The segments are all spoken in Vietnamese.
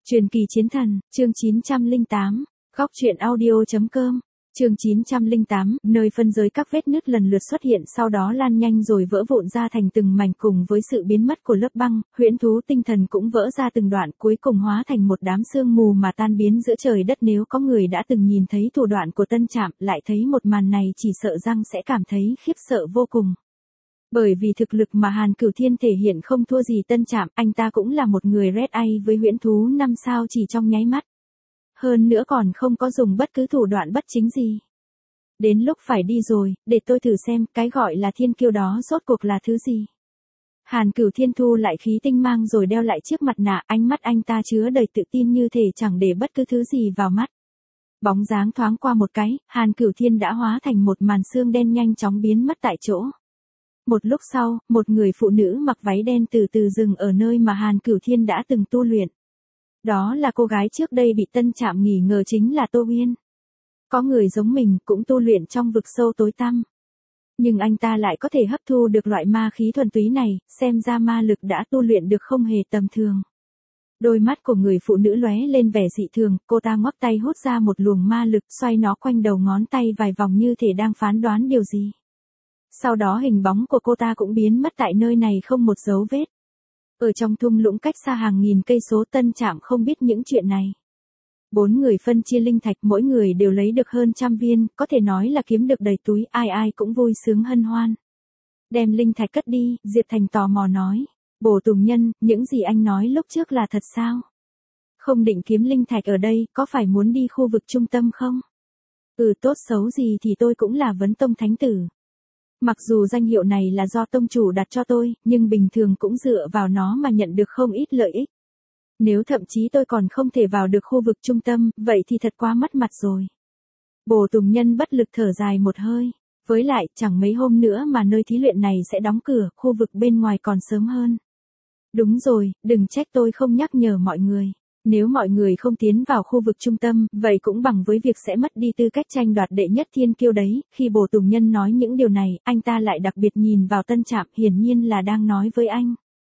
Truyền kỳ chiến thần, chương 908, góc truyện audio.com, chương 908, nơi phân giới các vết nứt lần lượt xuất hiện sau đó lan nhanh rồi vỡ vụn ra thành từng mảnh cùng với sự biến mất của lớp băng, huyễn thú tinh thần cũng vỡ ra từng đoạn cuối cùng hóa thành một đám sương mù mà tan biến giữa trời đất. Nếu có người đã từng nhìn thấy thủ đoạn của Tân Trạm lại thấy một màn này chỉ sợ rằng sẽ cảm thấy khiếp sợ vô cùng. Bởi vì thực lực mà Hàn Cửu Thiên thể hiện không thua gì Tân Trạm, anh ta cũng là một người Red A với huyễn thú 5 sao chỉ trong nháy mắt. Hơn nữa còn không có dùng bất cứ thủ đoạn bất chính gì. Đến lúc phải đi rồi, để tôi thử xem cái gọi là thiên kiêu đó rốt cuộc là thứ gì. Hàn Cửu Thiên thu lại khí tinh mang rồi đeo lại chiếc mặt nạ, ánh mắt anh ta chứa đầy tự tin như thể chẳng để bất cứ thứ gì vào mắt. Bóng dáng thoáng qua một cái, Hàn Cửu Thiên đã hóa thành một màn xương đen nhanh chóng biến mất tại chỗ. Một lúc sau, một người phụ nữ mặc váy đen từ từ dừng ở nơi mà Hàn Cửu Thiên đã từng tu luyện. Đó là cô gái trước đây bị Tân Trạm nghi ngờ chính là Tô Uyên. Có người giống mình cũng tu luyện trong vực sâu tối tăm. Nhưng anh ta lại có thể hấp thu được loại ma khí thuần túy này, xem ra ma lực đã tu luyện được không hề tầm thường. Đôi mắt của người phụ nữ lóe lên vẻ dị thường, cô ta ngoắc tay hút ra một luồng ma lực xoay nó quanh đầu ngón tay vài vòng như thể đang phán đoán điều gì. Sau đó hình bóng của cô ta cũng biến mất tại nơi này không một dấu vết. Ở trong thung lũng cách xa hàng nghìn cây số, Tân Trạm không biết những chuyện này. 4 người phân chia linh thạch, mỗi người đều lấy được hơn 100 viên, có thể nói là kiếm được đầy túi, ai ai cũng vui sướng hân hoan. Đem linh thạch cất đi, Diệp Thành tò mò nói. Bồ Tùng Nhân, những gì anh nói lúc trước là thật sao? Không định kiếm linh thạch ở đây, có phải muốn đi khu vực trung tâm không? Tốt xấu gì thì tôi cũng là Vấn Tông Thánh Tử. Mặc dù danh hiệu này là do tông chủ đặt cho tôi, nhưng bình thường cũng dựa vào nó mà nhận được không ít lợi ích. Nếu thậm chí tôi còn không thể vào được khu vực trung tâm, vậy thì thật quá mất mặt rồi. Bồ Tùng Nhân bất lực thở dài một hơi. Với lại, chẳng mấy hôm nữa mà nơi thí luyện này sẽ đóng cửa, khu vực bên ngoài còn sớm hơn. Đúng rồi, đừng trách tôi không nhắc nhở mọi người. Nếu mọi người không tiến vào khu vực trung tâm, vậy cũng bằng với việc sẽ mất đi tư cách tranh đoạt đệ nhất thiên kiêu đấy. Khi Bồ Tùng Nhân nói những điều này, anh ta lại đặc biệt nhìn vào Tân Trạm, hiển nhiên là đang nói với anh.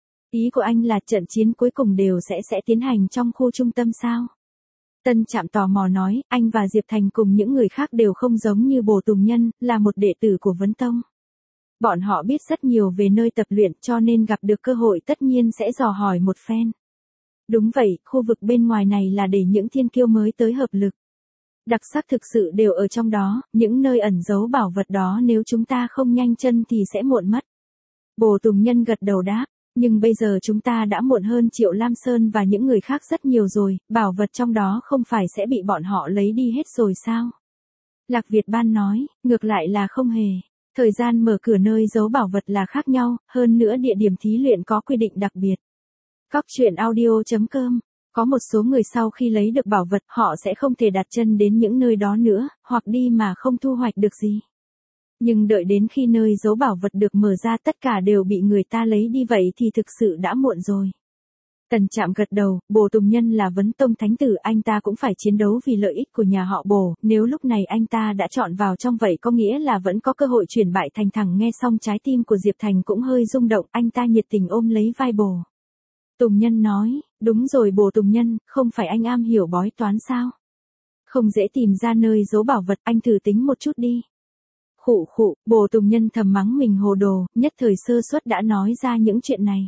Ý của anh là trận chiến cuối cùng đều sẽ tiến hành trong khu trung tâm sao? Tân Trạm tò mò nói, anh và Diệp Thành cùng những người khác đều không giống như Bồ Tùng Nhân, là một đệ tử của Vấn Tông. Bọn họ biết rất nhiều về nơi tập luyện cho nên gặp được cơ hội tất nhiên sẽ dò hỏi một phen. Đúng vậy, khu vực bên ngoài này là để những thiên kiêu mới tới hợp lực. Đặc sắc thực sự đều ở trong đó, những nơi ẩn giấu bảo vật đó nếu chúng ta không nhanh chân thì sẽ muộn mất. Bồ Tùng Nhân gật đầu đáp, nhưng bây giờ chúng ta đã muộn hơn Triệu Lam Sơn và những người khác rất nhiều rồi, bảo vật trong đó không phải sẽ bị bọn họ lấy đi hết rồi sao? Lạc Việt Ban nói, ngược lại là không hề. Thời gian mở cửa nơi giấu bảo vật là khác nhau, hơn nữa địa điểm thí luyện có quy định đặc biệt. Góc truyện audio.com, có một số người sau khi lấy được bảo vật họ sẽ không thể đặt chân đến những nơi đó nữa, hoặc đi mà không thu hoạch được gì. Nhưng đợi đến khi nơi giấu bảo vật được mở ra tất cả đều bị người ta lấy đi vậy thì thực sự đã muộn rồi. Tân Trạm gật đầu, Bồ Tùng Nhân là Vấn Tông Thánh Tử, anh ta cũng phải chiến đấu vì lợi ích của nhà họ Bồ, nếu lúc này anh ta đã chọn vào trong vậy có nghĩa là vẫn có cơ hội chuyển bại thành thắng. Nghe xong trái tim của Diệp Thành cũng hơi rung động, anh ta nhiệt tình ôm lấy vai Bồ Tùng Nhân nói, đúng rồi Bồ Tùng Nhân, không phải anh am hiểu bói toán sao? Không dễ tìm ra nơi giấu bảo vật, anh thử tính một chút đi. Khụ khụ, Bồ Tùng Nhân thầm mắng mình hồ đồ, nhất thời sơ suất đã nói ra những chuyện này.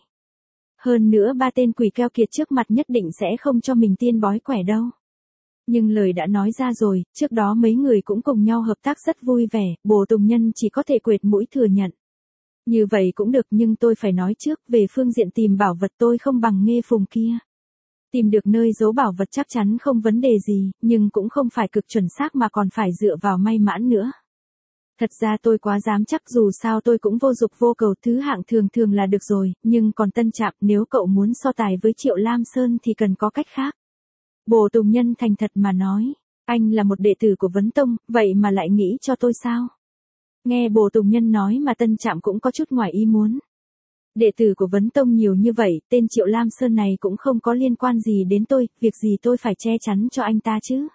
Hơn nữa ba tên quỷ keo kiệt trước mặt nhất định sẽ không cho mình tiên bói quẻ đâu. Nhưng lời đã nói ra rồi, trước đó mấy người cũng cùng nhau hợp tác rất vui vẻ, Bồ Tùng Nhân chỉ có thể quệt mũi thừa nhận. Như vậy cũng được nhưng tôi phải nói trước, về phương diện tìm bảo vật tôi không bằng Nghê Phùng kia. Tìm được nơi giấu bảo vật chắc chắn không vấn đề gì, nhưng cũng không phải cực chuẩn xác mà còn phải dựa vào may mãn nữa. Thật ra tôi quá dám chắc, dù sao tôi cũng vô dục vô cầu, thứ hạng thường thường là được rồi, nhưng còn Tân Trạm, nếu cậu muốn so tài với Triệu Lam Sơn thì cần có cách khác. Bồ Tùng Nhân thành thật mà nói, anh là một đệ tử của Vấn Tông, vậy mà lại nghĩ cho tôi sao? Nghe Bồ Tùng Nhân nói mà Tân Trạm cũng có chút ngoài ý muốn. Đệ tử của Vấn Tông nhiều như vậy, tên Triệu Lam Sơn này cũng không có liên quan gì đến tôi, việc gì tôi phải che chắn cho anh ta chứ?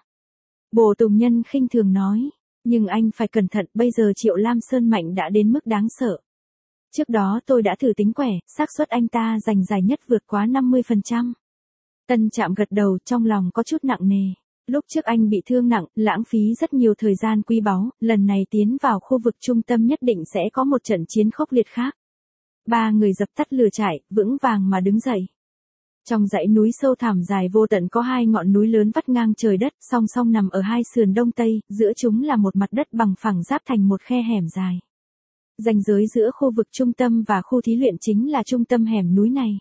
Bồ Tùng Nhân khinh thường nói. Nhưng anh phải cẩn thận, bây giờ Triệu Lam Sơn mạnh đã đến mức đáng sợ. Trước đó tôi đã thử tính quẻ, xác suất anh ta giành giải nhất vượt quá 50%. Tân Trạm gật đầu, trong lòng có chút nặng nề. Lúc trước anh bị thương nặng, lãng phí rất nhiều thời gian quý báu, lần này tiến vào khu vực trung tâm nhất định sẽ có một trận chiến khốc liệt khác. Ba người dập tắt lửa trại, vững vàng mà đứng dậy. Trong dãy núi sâu thẳm dài vô tận có hai ngọn núi lớn vắt ngang trời đất, song song nằm ở hai sườn đông tây, giữa chúng là một mặt đất bằng phẳng giáp thành một khe hẻm dài. Ranh giới giữa khu vực trung tâm và khu thí luyện chính là trung tâm hẻm núi này.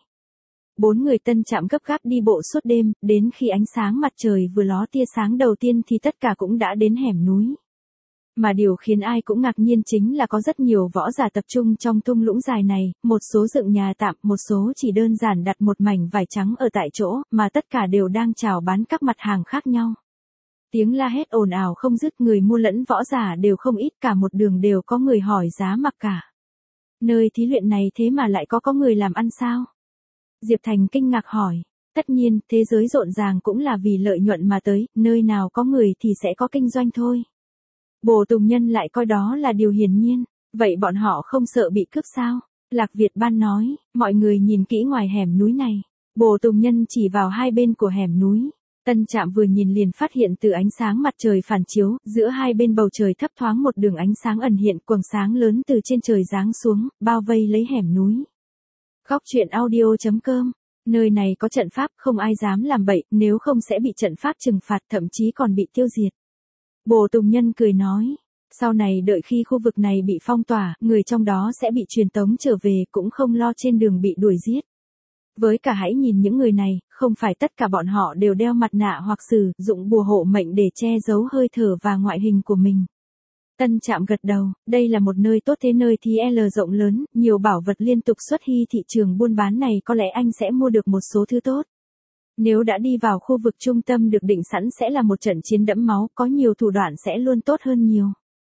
4 người Tân Trạm gấp gáp đi bộ suốt đêm, đến khi ánh sáng mặt trời vừa ló tia sáng đầu tiên thì tất cả cũng đã đến hẻm núi. Mà điều khiến ai cũng ngạc nhiên chính là có rất nhiều võ giả tập trung trong thung lũng dài này, một số dựng nhà tạm, một số chỉ đơn giản đặt một mảnh vải trắng ở tại chỗ, mà tất cả đều đang chào bán các mặt hàng khác nhau. Tiếng la hét ồn ào không dứt, người mua lẫn võ giả đều không ít, cả một đường đều có người hỏi giá mặc cả. Nơi thí luyện này thế mà lại có người làm ăn sao? Diệp Thành kinh ngạc hỏi. Tất nhiên, thế giới rộn ràng cũng là vì lợi nhuận mà tới, nơi nào có người thì sẽ có kinh doanh thôi. Bồ Tùng Nhân lại coi đó là điều hiển nhiên, vậy bọn họ không sợ bị cướp sao? Lạc Việt Ban nói, mọi người nhìn kỹ ngoài hẻm núi này. Bồ Tùng Nhân chỉ vào hai bên của hẻm núi. Tân Trạm vừa nhìn liền phát hiện từ ánh sáng mặt trời phản chiếu, giữa hai bên bầu trời thấp thoáng một đường ánh sáng ẩn hiện, quầng sáng lớn từ trên trời giáng xuống, bao vây lấy hẻm núi. Góc truyện audio.com. Nơi này có trận pháp, không ai dám làm bậy, nếu không sẽ bị trận pháp trừng phạt, thậm chí còn bị tiêu diệt. Bồ Tùng Nhân cười nói, sau này đợi khi khu vực này bị phong tỏa, người trong đó sẽ bị truyền tống trở về, cũng không lo trên đường bị đuổi giết. Với cả hãy nhìn những người này, không phải tất cả bọn họ đều đeo mặt nạ hoặc sử dụng bùa hộ mệnh để che giấu hơi thở và ngoại hình của mình. Tân Trạm gật đầu, đây là một nơi tốt thế, nơi TL rộng lớn, nhiều bảo vật liên tục xuất hy thị trường buôn bán này, có lẽ anh sẽ mua được một số thứ tốt. Nếu đã đi vào khu vực trung tâm được định sẵn sẽ là một trận chiến đẫm máu, có nhiều thủ đoạn sẽ luôn tốt hơn nhiều.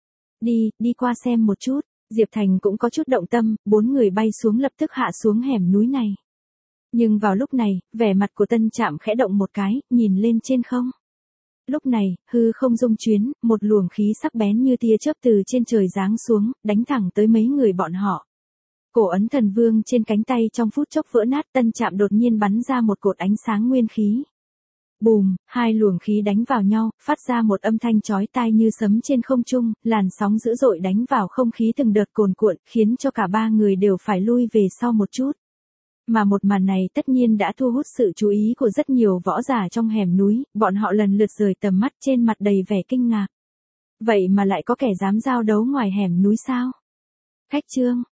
Đi qua xem một chút. Diệp Thành cũng có chút động tâm, 4 người bay xuống lập tức hạ xuống hẻm núi này. Nhưng vào lúc này, vẻ mặt của Tân Trạm khẽ động một cái, nhìn lên trên không. Lúc này, hư không rung chuyến, một luồng khí sắc bén như tia chớp từ trên trời giáng xuống, đánh thẳng tới mấy người bọn họ. Cổ ấn thần vương trên cánh tay trong phút chốc vỡ nát, Tân Trạm đột nhiên bắn ra một cột ánh sáng nguyên khí. Bùm, hai luồng khí đánh vào nhau, phát ra một âm thanh chói tai như sấm trên không trung, làn sóng dữ dội đánh vào không khí từng đợt cuồn cuộn, khiến cho cả ba người đều phải lui về sau một chút. Mà một màn này tất nhiên đã thu hút sự chú ý của rất nhiều võ giả trong hẻm núi, bọn họ lần lượt rời tầm mắt, trên mặt đầy vẻ kinh ngạc. Vậy mà lại có kẻ dám giao đấu ngoài hẻm núi sao? Khách trương,